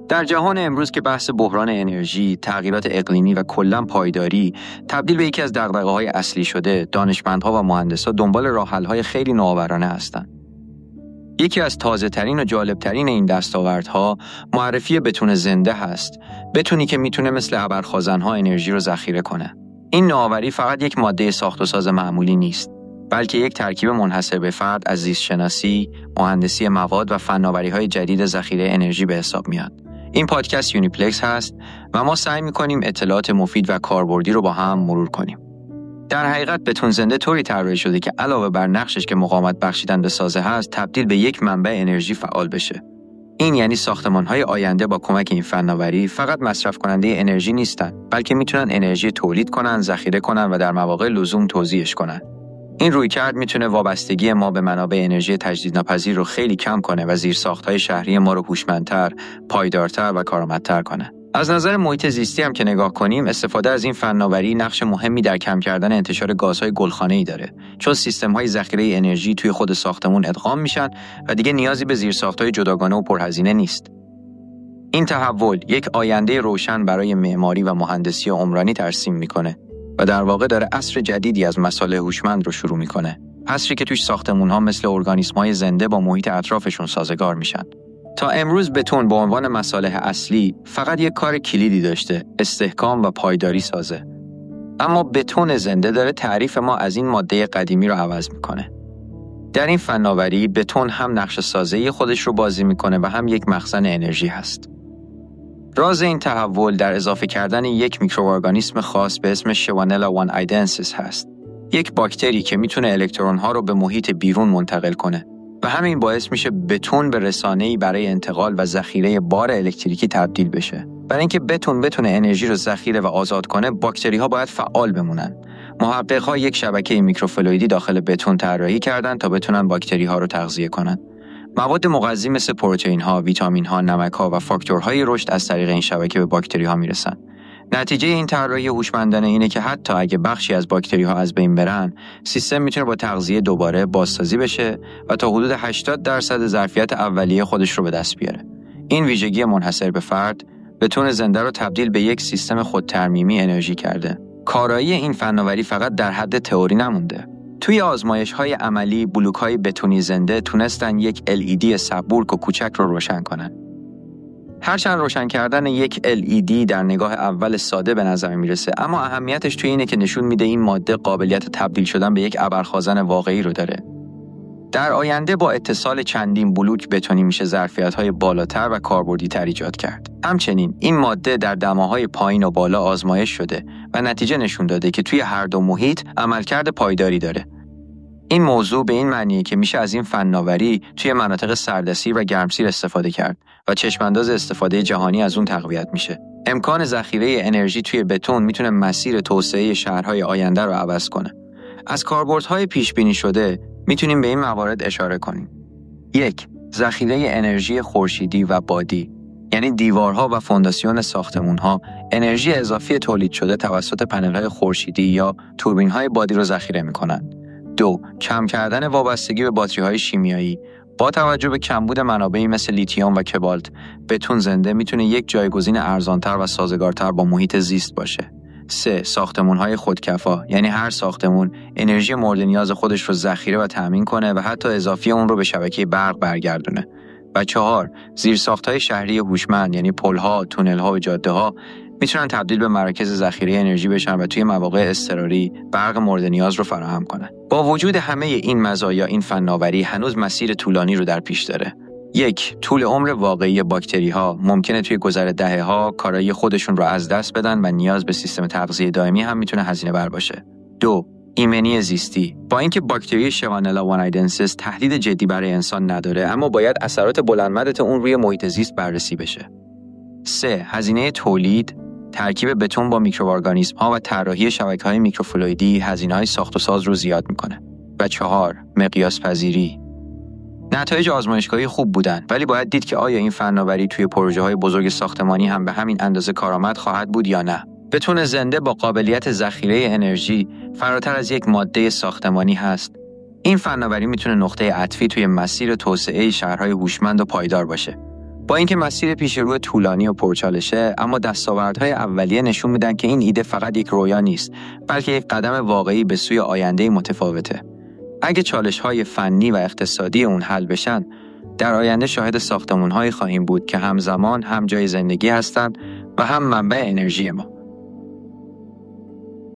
در جهان امروز که بحث بحران انرژی، تغییرات اقلیمی و کلاً پایداری تبدیل به یکی از دغدغه‌های اصلی شده، دانشمندها و مهندسا دنبال راه‌حل‌های خیلی نوآورانه هستند. یکی از تازه‌ترین و جالب‌ترین این دستاوردها معرفی بتون زنده هست. بتونی که میتونه مثل ابرخازن‌ها انرژی رو ذخیره کنه. این نوآوری فقط یک ماده ساخت و ساز معمولی نیست، بلکه یک ترکیب منحصر به فرد از زیستشناسی، مهندسی مواد و فناوری‌های جدید ذخیره انرژی به حساب میاد. این پادکست یونیپلکس هست و ما سعی می‌کنیم اطلاعات مفید و کاربردی رو با هم مرور کنیم. در حقیقت بتون زنده طوری طراحی شده که علاوه بر نقشش که مقاومت بخشیدن به سازه هست، تبدیل به یک منبع انرژی فعال بشه. این یعنی ساختمان‌های آینده با کمک این فناوری فقط مصرف کننده انرژی نیستن، بلکه میتونن انرژی تولید کنن، ذخیره کنن و در مواقع لزوم توزیعش کنن. این رویکرد میتونه وابستگی ما به منابع انرژی تجدیدناپذیر رو خیلی کم کنه و زیرساخت‌های شهری ما رو هوشمندتر، پایدارتر و کارآمدتر کنه. از نظر محیط زیستی هم که نگاه کنیم، استفاده از این فناوری نقش مهمی در کم کردن انتشار گازهای گلخانه‌ای داره، چون سیستم‌های ذخیره انرژی توی خود ساختمون ادغام میشن و دیگه نیازی به زیرساخت‌های جداگانه و پرهزینه نیست. این تحول یک آینده روشن برای معماری و مهندسی عمرانی ترسیم میکنه و در واقع داره عصر جدیدی از مصالح هوشمند رو شروع میکنه. عصری که توش ساختمون‌ها مثل ارگانیسم‌های زنده با محیط اطرافشون سازگار میشن. تا امروز بتون به عنوان مصالح اصلی فقط یک کار کلیدی داشته، استحکام و پایداری سازه. اما بتون زنده داره تعریف ما از این ماده قدیمی رو عوض میکنه. در این فناوری بتون هم نقش سازه‌ای خودش رو بازی میکنه و هم یک مخزن انرژی هست. راز این تحول در اضافه کردن یک میکروارگانیسم خاص به اسم شوانلا وان ایدنسیس هست. یک باکتری که میتونه الکترون‌ها رو به محیط بیرون منتقل کنه و همین باعث میشه بتون به رسانه‌ای برای انتقال و ذخیره بار الکتریکی تبدیل بشه. برای اینکه بتون بتونه انرژی رو ذخیره و آزاد کنه، باکتری‌ها باید فعال بمونن. محقق‌ها یک شبکه میکروفلویدی داخل بتون طراحی کردن تا بتونن باکتری‌ها رو تغذیه کنن. مواد مغذی مثل پروتئین‌ها، ویتامین‌ها، نمک‌ها و فاکتورهای رشد از طریق این شبکه به باکتری‌ها میرسن. نتیجه این طراحی هوشمندانه اینه که حتی اگه بخشی از باکتری‌ها از بین برن، سیستم میتونه با تغذیه دوباره بازسازی بشه و تا حدود 80% ظرفیت اولیه خودش رو به دست بیاره. این ویژگی منحصر به فرد بتون زنده رو تبدیل به یک سیستم خودترمیمی انرژی کرده. کارایی این فناوری فقط در حد تئوری نمونده. توی آزمایش‌های عملی، بلوک‌های بتونی زنده تونستن یک LED سبورک و کوچک رو روشن کنن. هرچند روشن کردن یک LED در نگاه اول ساده به نظر میرسه، اما اهمیتش توی اینه که نشون میده این ماده قابلیت تبدیل شدن به یک ابرخازن واقعی رو داره. در آینده با اتصال چندین بلوک بتونی میشه ظرفیت‌های بالاتر و کاربردی‌تر ایجاد کرد. همچنین این ماده در دماهای پایین و بالا آزمایش شده و نتیجه نشون داده که توی هر دو محیط عملکرد پایداری داره. این موضوع به این معنیه که میشه از این فناوری توی مناطق سردسیر و گرمسیر استفاده کرد و چشمانداز استفاده جهانی از اون تقویت میشه. امکان ذخیره انرژی توی بتون میتونه مسیر توسعه شهرهای آینده رو عوض کنه. از کاربردهای پیش بینی شده میتونیم به این موارد اشاره کنیم. 1. ذخیره انرژی خورشیدی و بادی، یعنی دیوارها و فونداسیون ساختمان‌ها انرژی اضافی تولید شده توسط پنل‌های خورشیدی یا توربین‌های بادی رو ذخیره می‌کنند. 2. کم کردن وابستگی به باتری‌های شیمیایی. با توجه به کمبود منابعی مثل لیتیوم و کبالت، بتون زنده میتونه یک جایگزین ارزانتر و سازگارتر با محیط زیست باشه. 3. ساختمان‌های خودکفا، یعنی هر ساختمون انرژی مورد نیاز خودش رو ذخیره و تامین کنه و حتی اضافی اون رو به شبکه برق برگردونه. و 4. زیرساخت‌های شهری هوشمند، یعنی پل‌ها، تونل‌ها و جاده‌ها میتونن تبدیل به مراکز ذخیره انرژی بشن و توی مواقع اضطراری برق مورد نیاز رو فراهم کنن. با وجود همه این مزایا، این فناوری هنوز مسیر طولانی رو در پیش داره. 1. طول عمر واقعی باکتری‌ها ممکنه توی گذر دهه‌ها کارایی خودشون رو از دست بدن و نیاز به سیستم تغذیه دائمی هم میتونه هزینه بر باشه. 2. ایمنی زیستی. با اینکه باکتری شوانلا وان ایدنسیس تهدید جدی برای انسان نداره، اما باید اثرات بلندمدت اون روی محیط زیست بررسی بشه. 3. هزینه تولید، ترکیب بتون با میکروارگانیسم‌ها و طراحی شبکه‌های میکروفلویدی هزینه‌های ساخت و ساز رو زیاد میکنه. و 4. مقیاس پذیری. نتایج آزمایشگاهی خوب بودن، ولی باید دید که آیا این فناوری توی پروژه‌های بزرگ ساختمانی هم به همین اندازه کارآمد خواهد بود یا نه. بتون زنده با قابلیت ذخیره انرژی فراتر از یک ماده ساختمانی هست. این فناوری میتونه نقطه عطفی توی مسیر توسعه شهرهای هوشمند و پایدار باشه. با اینکه مسیر پیش رو طولانی و پرچالشه، اما دستاوردهای اولیه نشون میدن که این ایده فقط یک رویا نیست، بلکه یک قدم واقعی به سوی آینده متفاوته. اگه چالش‌های فنی و اقتصادی اون حل بشن، در آینده شاهد ساختمان‌هایی خواهیم بود که همزمان هم جای زندگی هستند و هم منبع انرژی ما.